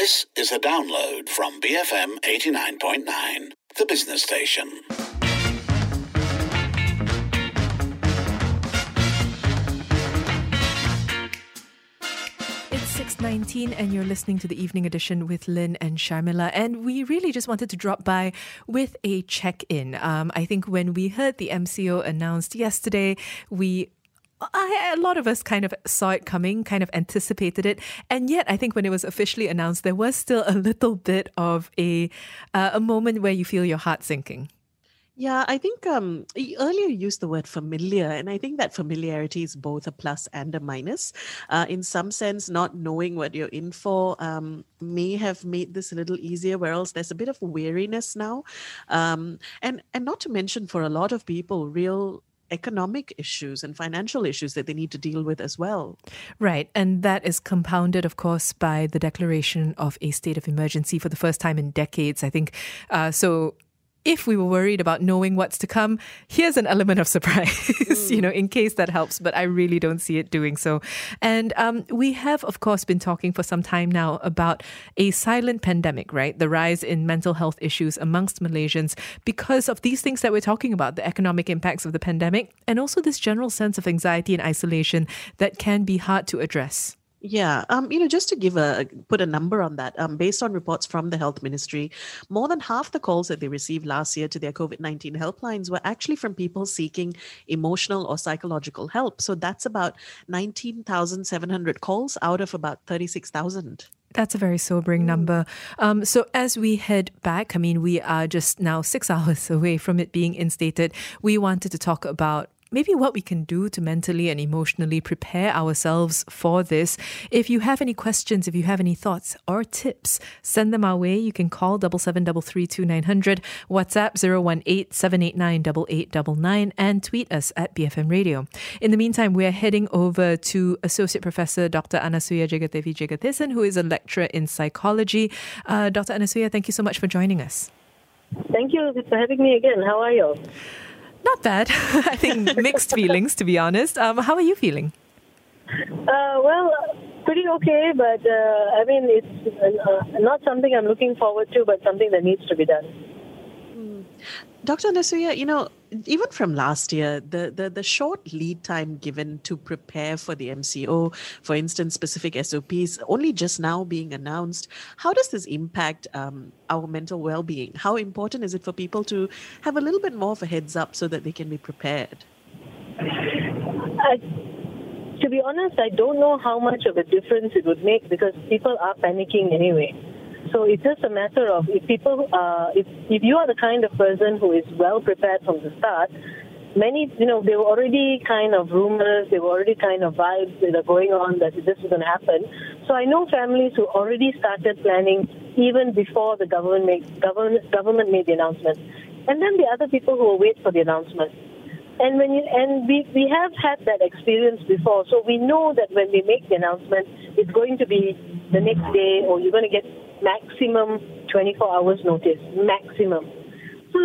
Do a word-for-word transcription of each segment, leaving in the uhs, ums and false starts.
This is a download from B F M eighty-nine point nine, the business station. It's six nineteen and you're listening to the Evening Edition with Lynn and Sharmila, and we really just wanted to drop by with a check-in. Um, I think when we heard the M C O announced yesterday, we I, a lot of us kind of saw it coming, kind of anticipated it. And yet, I think when it was officially announced, there was still a little bit of a uh, a moment where you feel your heart sinking. Yeah, I think um, earlier you used the word familiar, and I think that familiarity is both a plus and a minus. Uh, in some sense, not knowing what you're in for um, may have made this a little easier, whereas there's a bit of weariness now. Um, and, and not to mention, for a lot of people, real economic issues and financial issues that they need to deal with as well. Right. And that is compounded, of course, by the declaration of a state of emergency for the first time in decades, I think. Uh, so if we were worried about knowing what's to come, here's an element of surprise, mm. you know, in case that helps. But I really don't see it doing so. And um, we have, of course, been talking for some time now about a silent pandemic, right? The rise in mental health issues amongst Malaysians because of these things that we're talking about, the economic impacts of the pandemic, and also this general sense of anxiety and isolation that can be hard to address. Yeah, um, you know, just to give a put a number on that, um, based on reports from the Health Ministry, more than half the calls that they received last year to their COVID nineteen helplines were actually from people seeking emotional or psychological help. So that's about nineteen thousand seven hundred calls out of about thirty-six thousand. That's a very sobering number. Um, so as we head back, I mean, we are just now six hours away from it being instated. We wanted to talk about maybe what we can do to mentally and emotionally prepare ourselves for this. If you have any questions, if you have any thoughts or tips, send them our way. You can call double seven double three two nine hundred, WhatsApp zero one eight seven eight nine eight eight nine nine, and tweet us at B F M Radio. In the meantime, we're heading over to Associate Professor Doctor Anasuya Jagadevi Jagadesan, who is a lecturer in psychology. Uh, Doctor Anasuya, thank you so much for joining us. Thank you for having me again. How are you? Not bad. I think mixed feelings, to be honest. Um, how are you feeling? Uh, well, pretty okay, but uh, I mean, it's uh, not something I'm looking forward to, but something that needs to be done. Mm. Doctor Anasuya, you know, even from last year, the, the, the short lead time given to prepare for the M C O, for instance, specific S O Ps, only just now being announced, how does this impact um, our mental well-being? How important is it for people to have a little bit more of a heads up so that they can be prepared? I, to be honest, I don't know how much of a difference it would make because people are panicking anyway. So it's just a matter of if people, uh, if if you are the kind of person who is well prepared from the start, many, you know, there were already kind of rumors, there were already kind of vibes that are going on that this is going to happen. So I know families who already started planning even before the government made, government, government made the announcement. And then the other people who will wait for the announcement. And when you, and we, we have had that experience before, so we know that when they make the announcement, it's going to be the next day or you're going to get maximum twenty-four hours notice, maximum. So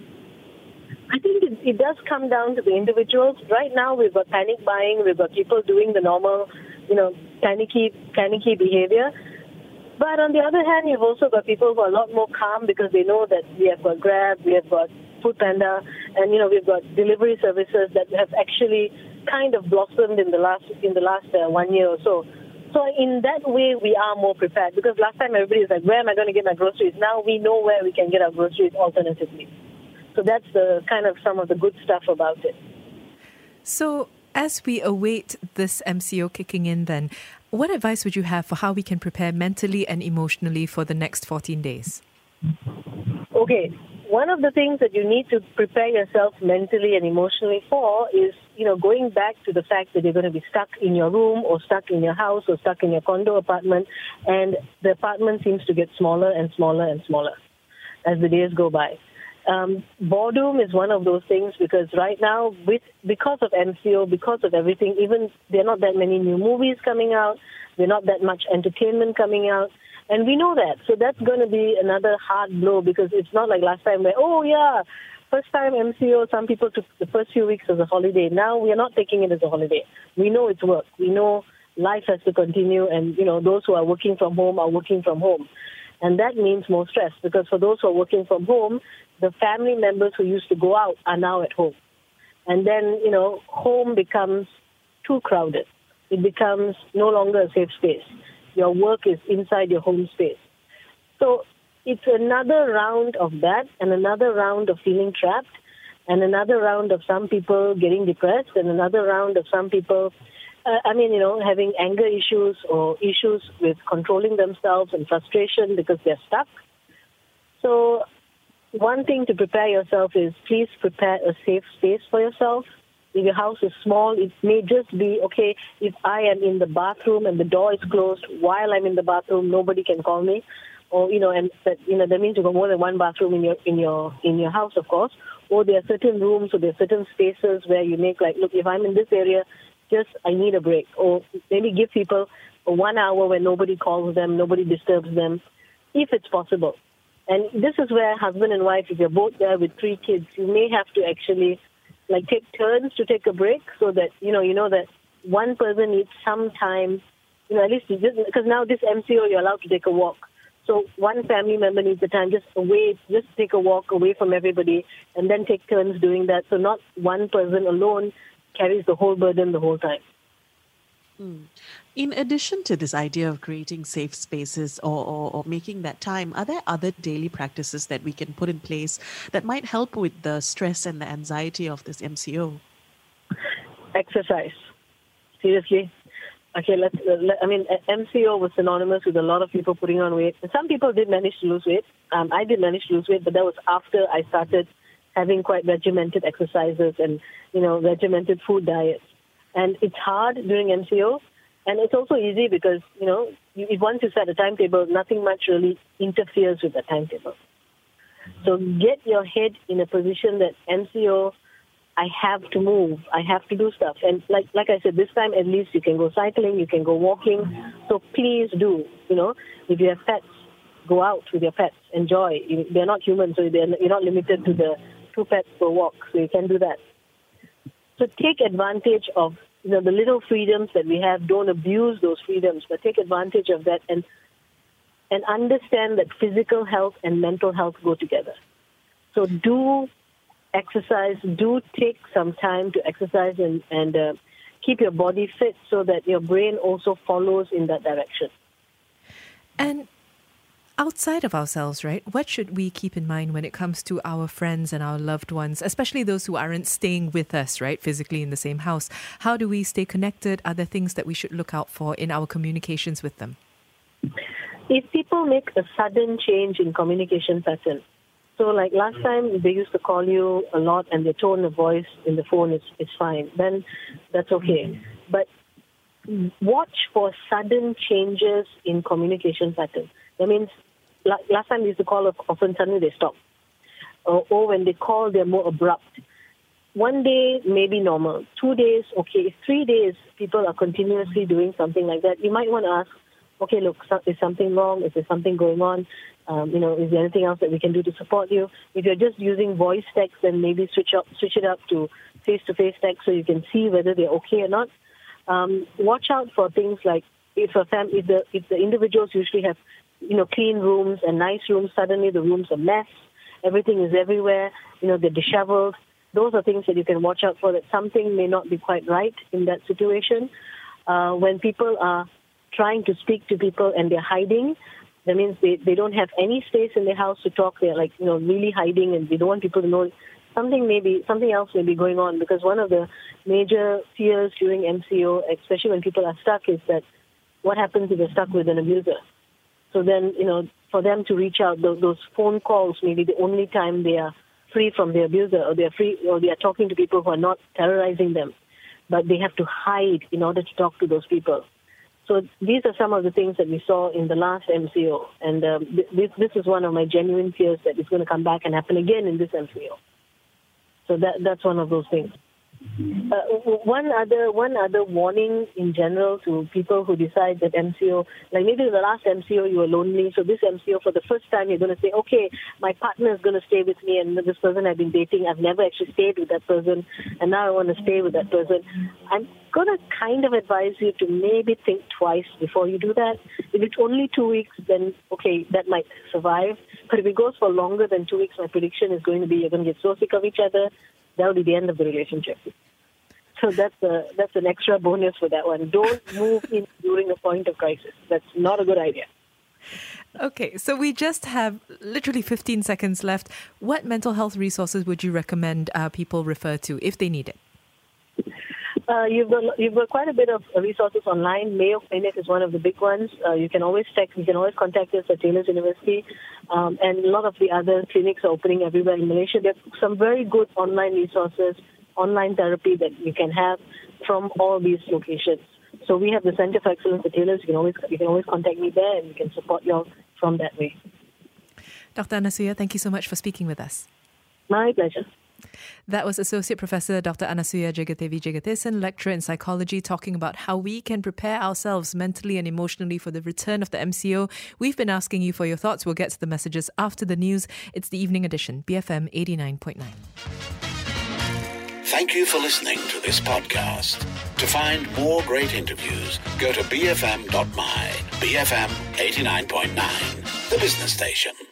I think it, it does come down to the individuals. Right now we've got panic buying, we've got people doing the normal, you know, panicky, panicky behavior. But on the other hand, you've also got people who are a lot more calm because they know that we have got Grab, we have got Foodpanda, and, you know, we've got delivery services that have actually kind of blossomed in the last in the last uh, one year or so. So in that way, we are more prepared because last time everybody was like, where am I going to get my groceries? Now we know where we can get our groceries alternatively. So that's the kind of some of the good stuff about it. So as we await this M C O kicking in then, what advice would you have for how we can prepare mentally and emotionally for the next fourteen days? Okay. One of the things that you need to prepare yourself mentally and emotionally for is, you know, going back to the fact that you're going to be stuck in your room or stuck in your house or stuck in your condo apartment, and the apartment seems to get smaller and smaller and smaller as the days go by. Um, boredom is one of those things because right now, with because of M C O, because of everything, even there are not that many new movies coming out, there are not that much entertainment coming out. And we know that. So that's going to be another hard blow because it's not like last time where, oh, yeah, first time M C O, some people took the first few weeks as a holiday. Now we are not taking it as a holiday. We know it's work. We know life has to continue, and, you know, those who are working from home are working from home. And that means more stress, because for those who are working from home, the family members who used to go out are now at home. And then, you know, home becomes too crowded. It becomes no longer a safe space. Your work is inside your home space. So it's another round of that, and another round of feeling trapped, and another round of some people getting depressed, and another round of some people, uh, I mean, you know, having anger issues or issues with controlling themselves and frustration because they're stuck. So one thing to prepare yourself is, please prepare a safe space for yourself. If your house is small, it may just be, okay, if I am in the bathroom and the door is closed while I'm in the bathroom, nobody can call me. Or, you know, and that, you know, that means you've got more than one bathroom in your in your in your house, of course. Or there are certain rooms or there are certain spaces where you make like, look, if I'm in this area, just I need a break. Or maybe give people a one hour where nobody calls them, nobody disturbs them, if it's possible. And this is where husband and wife, if you're both there with three kids, you may have to actually like take turns to take a break, so that, you know, you know that one person needs some time, you know, at least because now this M C O, you're allowed to take a walk. So one family member needs the time just away, just take a walk away from everybody, and then take turns doing that. So not one person alone carries the whole burden the whole time. Mm. In addition to this idea of creating safe spaces or, or, or making that time, are there other daily practices that we can put in place that might help with the stress and the anxiety of this M C O? Exercise. Seriously. Okay, let's, uh, let, I mean, M C O was synonymous with a lot of people putting on weight. Some people did manage to lose weight. Um, I did manage to lose weight, but that was after I started having quite regimented exercises and, you know, regimented food diets. And it's hard during M C O. And it's also easy because, you know, you, once you set a timetable, nothing much really interferes with the timetable. So get your head in a position that M C O, I have to move, I have to do stuff. And like like I said, this time at least you can go cycling, you can go walking. So please do, you know, if you have pets, go out with your pets, enjoy. They're not human, so they're, you're not limited to the two pets per walk, so you can do that. So take advantage of, you know, the little freedoms that we have. Don't abuse those freedoms, but take advantage of that, and and understand that physical health and mental health go together. So do exercise, do take some time to exercise and, and uh, keep your body fit so that your brain also follows in that direction. And outside of ourselves, right, what should we keep in mind when it comes to our friends and our loved ones, especially those who aren't staying with us, right, physically in the same house? How do we stay connected? Are there things that we should look out for in our communications with them? If people make a sudden change in communication pattern, so like last time they used to call you a lot and their tone of voice in the phone is, is fine, then that's okay. But watch for sudden changes in communication pattern. That means last time they used to call, often suddenly they stop. Or, or when they call, they're more abrupt. One day, maybe normal. Two days, okay. If three days, people are continuously doing something like that, you might want to ask, okay, look, is something wrong? Is there something going on? Um, you know, is there anything else that we can do to support you? If you're just using voice text, then maybe switch up, switch it up to face-to-face text so you can see whether they're okay or not. Um, watch out for things like if a fam- if the if the individuals usually have, you know, clean rooms and nice rooms, suddenly the rooms are mess, everything is everywhere, you know, they're disheveled. Those are things that you can watch out for, that something may not be quite right in that situation. Uh, when people are trying to speak to people and they're hiding, that means they, they don't have any space in their house to talk. They're like, you know, really hiding, and they don't want people to know. Something may be, something else may be going on, because one of the major fears during M C O, especially when people are stuck, is that what happens if they're stuck with an abuser? So then, you know, for them to reach out, those, those phone calls may be the only time they are free from the abuser, or they're free, or they are talking to people who are not terrorizing them, but they have to hide in order to talk to those people. So these are some of the things that we saw in the last M C O, and um, this, this is one of my genuine fears that it's going to come back and happen again in this M C O. So that that's one of those things. Uh, one other one other warning in general to people who decide that M C O, like maybe the last M C O you were lonely, so this M C O for the first time you're going to say, okay, my partner is going to stay with me, and this person I've been dating, I've never actually stayed with that person, and now I want to stay with that person. I'm going to kind of advise you to maybe think twice before you do that. If it's only two weeks, then okay, that might survive. But if it goes for longer than two weeks, my prediction is going to be you're going to get so sick of each other, that'll be the end of the relationship. So that's a, that's an extra bonus for that one. Don't move in during a point of crisis. That's not a good idea. Okay, so we just have literally fifteen seconds left. What mental health resources would you recommend uh, people refer to if they need it? Uh, you've got you've got quite a bit of resources online. Mayo Clinic is one of the big ones. Uh, you can always check. You can always contact us at Taylor's University, um, and a lot of the other clinics are opening everywhere in Malaysia. There are some very good online resources, online therapy that you can have from all these locations. So we have the Center for Excellence at Taylor's. You can always you can always contact me there, and we can support you all from that way. Doctor Anasuya, thank you so much for speaking with us. My pleasure. That was Associate Professor Doctor Anasuya Jagadevi Jagadesan, lecturer in psychology, talking about how we can prepare ourselves mentally and emotionally for the return of the M C O. We've been asking you for your thoughts. We'll get to the messages after the news. It's the Evening Edition, B F M eighty-nine point nine. Thank you for listening to this podcast. To find more great interviews, go to b f m dot my. B F M eighty-nine point nine, the business station.